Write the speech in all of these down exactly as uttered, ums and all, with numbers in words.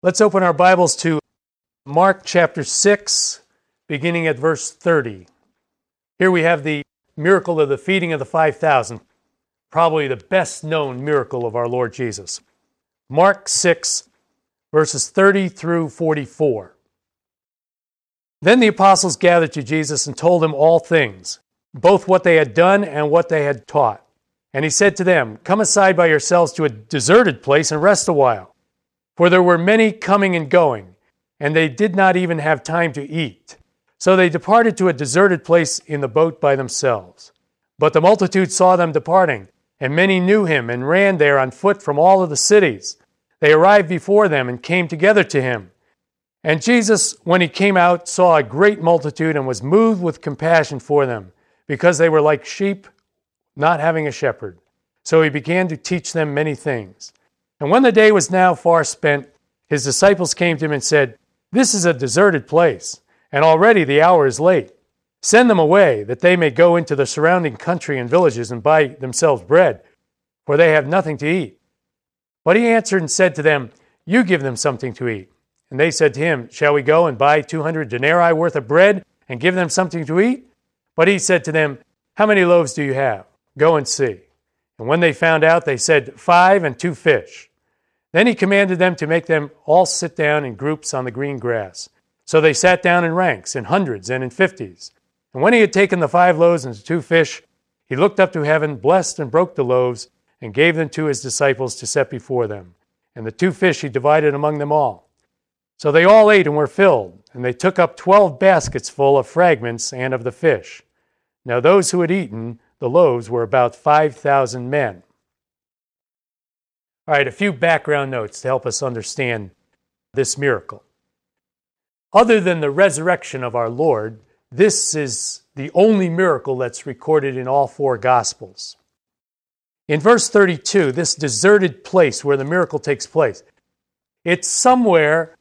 Let's open our Bibles to Mark chapter six, beginning at verse thirty. Here we have the miracle of the feeding of the five thousand, probably the best known miracle of our Lord Jesus. Mark six, verses thirty through forty-four. Then the apostles gathered to Jesus and told him all things, both what they had done and what they had taught. And he said to them, "Come aside by yourselves to a deserted place and rest a while." For there were many coming and going, and they did not even have time to eat. So they departed to a deserted place in the boat by themselves. But the multitude saw them departing, and many knew him and ran there on foot from all of the cities. They arrived before them and came together to him. And Jesus, when he came out, saw a great multitude and was moved with compassion for them, because they were like sheep not having a shepherd. So he began to teach them many things. And when the day was now far spent, his disciples came to him and said, "This is a deserted place, and already the hour is late. Send them away, that they may go into the surrounding country and villages and buy themselves bread, for they have nothing to eat." But he answered and said to them, "You give them something to eat." And they said to him, "Shall we go and buy two hundred denarii worth of bread and give them something to eat?" But he said to them, "How many loaves do you have? Go and see." And when they found out, they said, "Five and two fish." Then he commanded them to make them all sit down in groups on the green grass. So they sat down in ranks, in hundreds and in fifties. And when he had taken the five loaves and the two fish, he looked up to heaven, blessed and broke the loaves, and gave them to his disciples to set before them. And the two fish he divided among them all. So they all ate and were filled, and they took up twelve baskets full of fragments and of the fish. Now those who had eaten the loaves were about five thousand men. All right, a few background notes to help us understand this miracle. Other than the resurrection of our Lord, this is the only miracle that's recorded in all four Gospels. In verse thirty-two, this deserted place where the miracle takes place, it's somewhere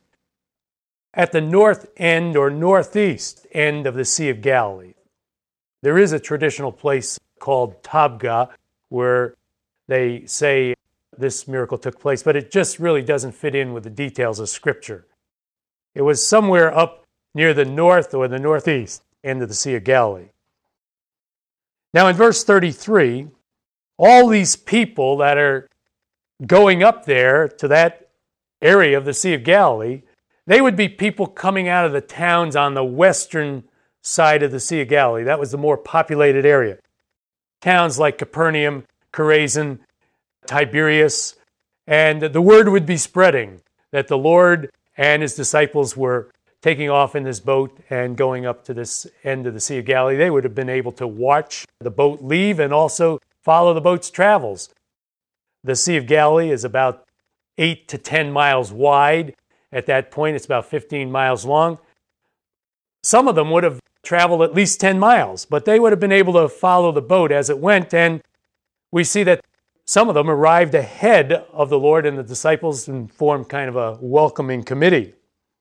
at the north end or northeast end of the Sea of Galilee. There is a traditional place called Tabgha where they say this miracle took place, but it just really doesn't fit in with the details of Scripture. It was somewhere up near the north or the northeast end of the Sea of Galilee. Now in verse thirty-three, all these people that are going up there to that area of the Sea of Galilee, they would be people coming out of the towns on the western side of the Sea of Galilee. That was the more populated area. Towns like Capernaum, Chorazin, Tiberias, and the word would be spreading that the Lord and his disciples were taking off in this boat and going up to this end of the Sea of Galilee. They would have been able to watch the boat leave and also follow the boat's travels. The Sea of Galilee is about eight to ten miles wide. At that point, it's about fifteen miles long. Some of them would have traveled at least ten miles, but they would have been able to follow the boat as it went, and we see that some of them arrived ahead of the Lord and the disciples and formed kind of a welcoming committee.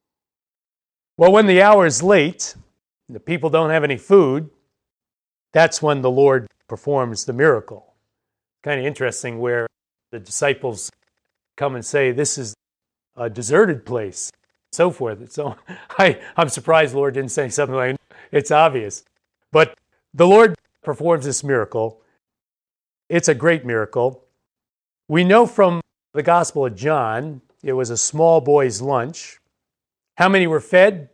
Well, when the hour is late, the people don't have any food, that's when the Lord performs the miracle. Kind of interesting where the disciples come and say, "This is a deserted place," so forth. So I, I'm surprised the Lord didn't say something like, "It's obvious." But the Lord performs this miracle. It's a great miracle. We know from the Gospel of John, it was a small boy's lunch. How many were fed?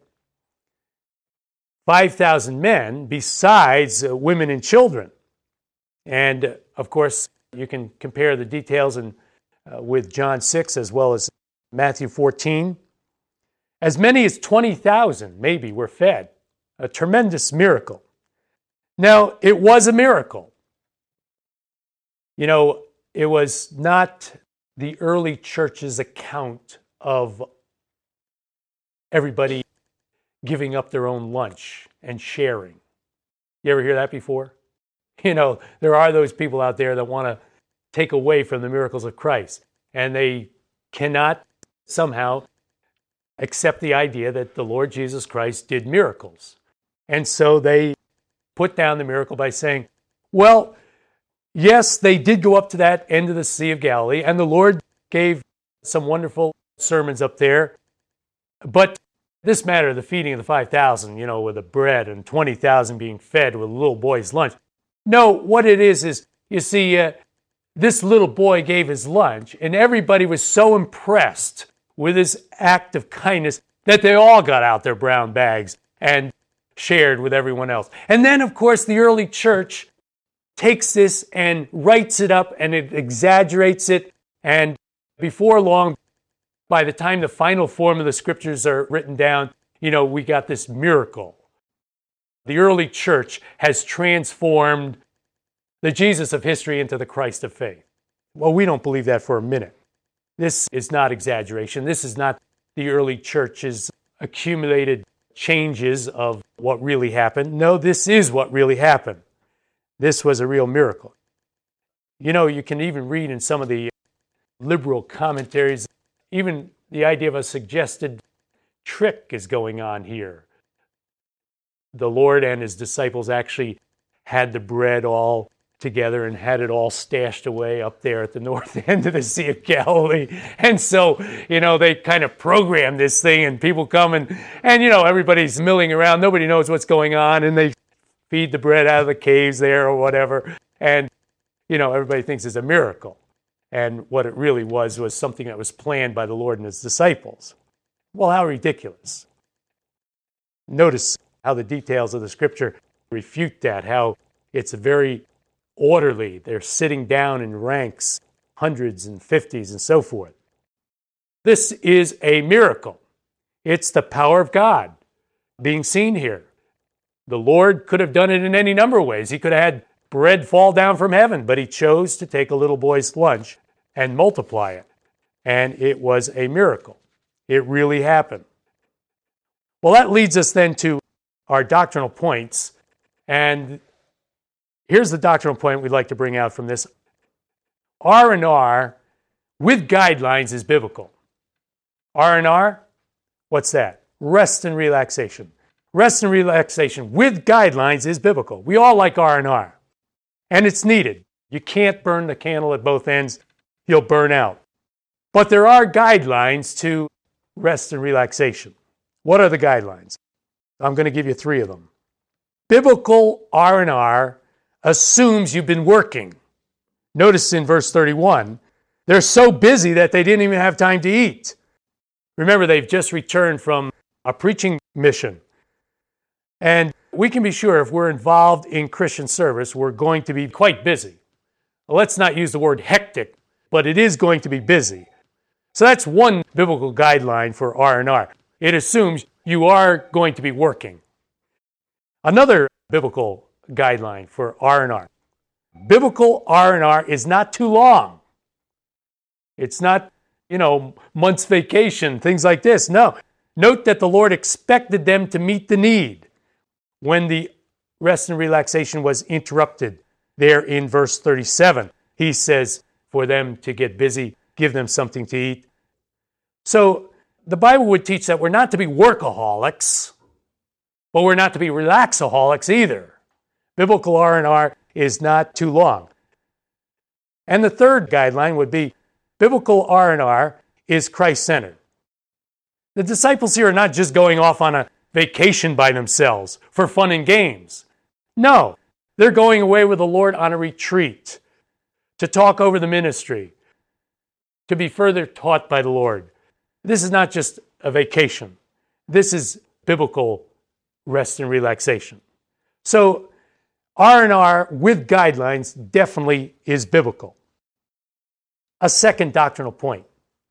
five thousand men, besides uh, women and children. And, uh, of course, you can compare the details in, uh, with John six as well as Matthew fourteen. As many as twenty thousand, maybe, were fed. A tremendous miracle. Now, it was a miracle. You know, it was not the early church's account of everybody giving up their own lunch and sharing. You ever hear that before? You know, there are those people out there that want to take away from the miracles of Christ, and they cannot somehow accept the idea that the Lord Jesus Christ did miracles. And so they put down the miracle by saying, well, yes, they did go up to that end of the Sea of Galilee, and the Lord gave some wonderful sermons up there. But this matter, the feeding of the five thousand, you know, with the bread and twenty thousand being fed with a little boy's lunch. No, what it is is, you see, uh, this little boy gave his lunch, and everybody was so impressed with his act of kindness that they all got out their brown bags and shared with everyone else. And then, of course, the early church takes this and writes it up, and it exaggerates it, and before long, by the time the final form of the scriptures are written down, you know, we got this miracle. The early church has transformed the Jesus of history into the Christ of faith. Well, we don't believe that for a minute. This is not exaggeration. This is not the early church's accumulated changes of what really happened. No, this is what really happened. This was a real miracle. You know, you can even read in some of the liberal commentaries, even the idea of a suggested trick is going on here. The Lord and his disciples actually had the bread all together and had it all stashed away up there at the north end of the Sea of Galilee. And so, you know, they kind of programmed this thing, and people come and, and, you know, everybody's milling around. Nobody knows what's going on, and they feed the bread out of the caves there or whatever. And, you know, everybody thinks it's a miracle. And what it really was was something that was planned by the Lord and his disciples. Well, how ridiculous. Notice how the details of the scripture refute that, how it's very orderly. They're sitting down in ranks, hundreds and fifties and so forth. This is a miracle. It's the power of God being seen here. The Lord could have done it in any number of ways. He could have had bread fall down from heaven, but he chose to take a little boy's lunch and multiply it. And it was a miracle. It really happened. Well, that leads us then to our doctrinal points. And here's the doctrinal point we'd like to bring out from this. R and R with guidelines is biblical. R and R, what's that? Rest and relaxation. Rest and relaxation with guidelines is biblical. We all like R and R. And it's needed. You can't burn the candle at both ends. You'll burn out. But there are guidelines to rest and relaxation. What are the guidelines? I'm going to give you three of them. Biblical R and R assumes you've been working. Notice in verse thirty-one, they're so busy that they didn't even have time to eat. Remember, they've just returned from a preaching mission. And we can be sure if we're involved in Christian service, we're going to be quite busy. Well, let's not use the word hectic, but it is going to be busy. So that's one biblical guideline for R and R. It assumes you are going to be working. Another biblical guideline for R and R. Biblical R and R is not too long. It's not, you know, month's vacation, things like this. No. Note that the Lord expected them to meet the need when the rest and relaxation was interrupted. There in verse thirty-seven, he says for them to get busy, give them something to eat. So the Bible would teach that we're not to be workaholics, but we're not to be relaxaholics either. Biblical R and R is not too long. And the third guideline would be biblical R and R is Christ-centered. The disciples here are not just going off on a vacation by themselves for fun and games. No, they're going away with the Lord on a retreat to talk over the ministry, to be further taught by the Lord. This is not just a vacation. This is biblical rest and relaxation. So R and R with guidelines definitely is biblical. A second doctrinal point.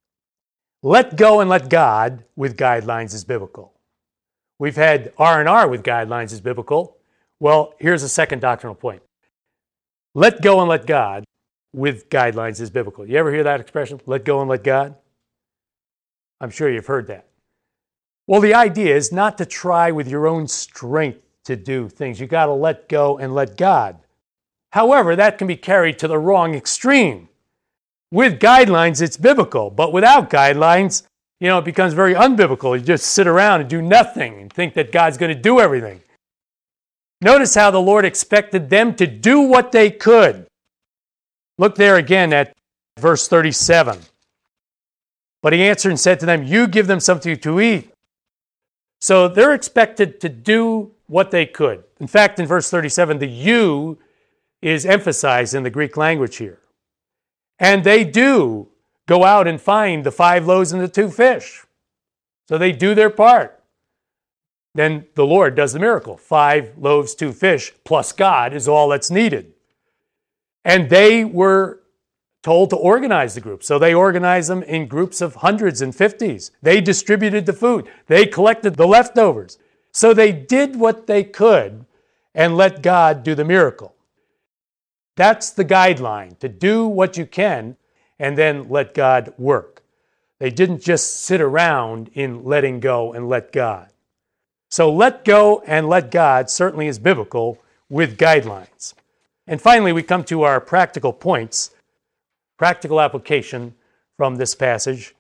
Let go and let God with guidelines is biblical. We've had R and R with guidelines is biblical. Well, here's a second doctrinal point. Let go and let God with guidelines is biblical. You ever hear that expression? Let go and let God? I'm sure you've heard that. Well, the idea is not to try with your own strength to do things. You got to let go and let God. However, that can be carried to the wrong extreme. With guidelines, it's biblical, but without guidelines, you know, it becomes very unbiblical. You just sit around and do nothing and think that God's going to do everything. Notice how the Lord expected them to do what they could. Look there again at verse thirty-seven. But he answered and said to them, you give them something to eat. So they're expected to do what they could. In fact, in verse thirty-seven, the you is emphasized in the Greek language here. And they do go out and find the five loaves and the two fish. So they do their part. Then the Lord does the miracle. Five loaves, two fish, plus God is all that's needed. And they were told to organize the group. So they organized them in groups of hundreds and fifties. They distributed the food. They collected the leftovers. So they did what they could and let God do the miracle. That's the guideline, to do what you can and then let God work. They didn't just sit around in letting go and let God. So let go and let God certainly is biblical with guidelines. And finally, we come to our practical points, practical application from this passage.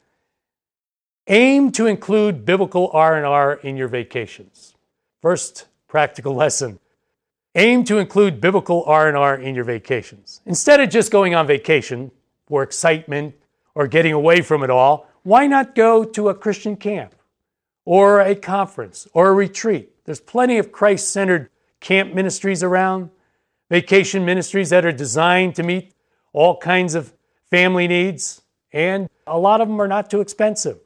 Aim to include biblical R and R in your vacations. First practical lesson. Aim to include biblical R and R in your vacations. Instead of just going on vacation for excitement or getting away from it all, why not go to a Christian camp or a conference or a retreat? There's plenty of Christ-centered camp ministries around, vacation ministries that are designed to meet all kinds of family needs, and a lot of them are not too expensive.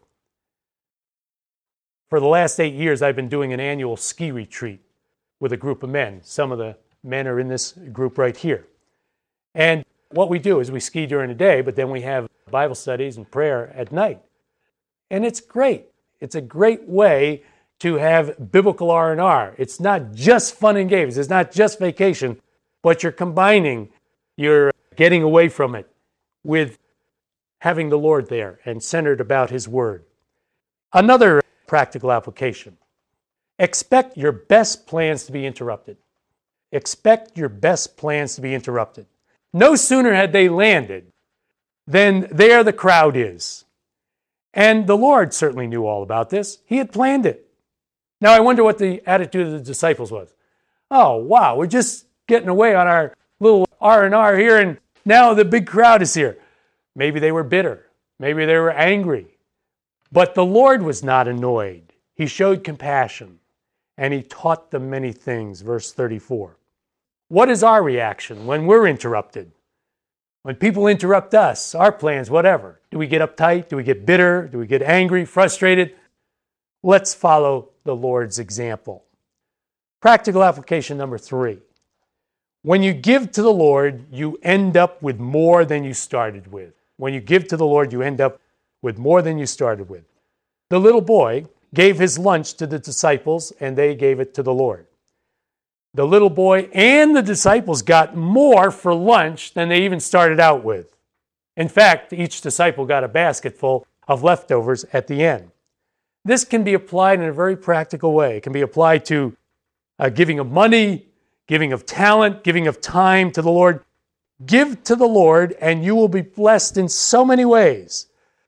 For the last eight years, I've been doing an annual ski retreat with a group of men. Some of the men are in this group right here. And what we do is we ski during the day, but then we have Bible studies and prayer at night. And it's great. It's a great way to have biblical R and R. It's not just fun and games. It's not just vacation, but you're combining, you're getting away from it with having the Lord there and centered about His Word. Another practical application. Expect your best plans to be interrupted. Expect your best plans to be interrupted. No sooner had they landed than there the crowd is. And the Lord certainly knew all about this. He had planned it. Now I wonder what the attitude of the disciples was. Oh, wow, we're just getting away on our little R and R here, and now the big crowd is here. Maybe they were bitter. Maybe they were angry. But the Lord was not annoyed. He showed compassion, and He taught them many things, verse thirty-four. What is our reaction when we're interrupted? When people interrupt us, our plans, whatever. Do we get uptight? Do we get bitter? Do we get angry, frustrated? Let's follow the Lord's example. Practical application number three. When you give to the Lord, you end up with more than you started with. When you give to the Lord, you end up with more than you started with. The little boy gave his lunch to the disciples, and they gave it to the Lord. The little boy and the disciples got more for lunch than they even started out with. In fact, each disciple got a basket full of leftovers at the end. This can be applied in a very practical way. It can be applied to uh, giving of money, giving of talent, giving of time to the Lord. Give to the Lord, and you will be blessed in so many ways.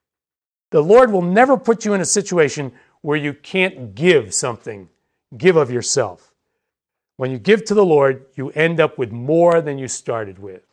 The Lord will never put you in a situation where you can't give something. Give of yourself. When you give to the Lord, you end up with more than you started with.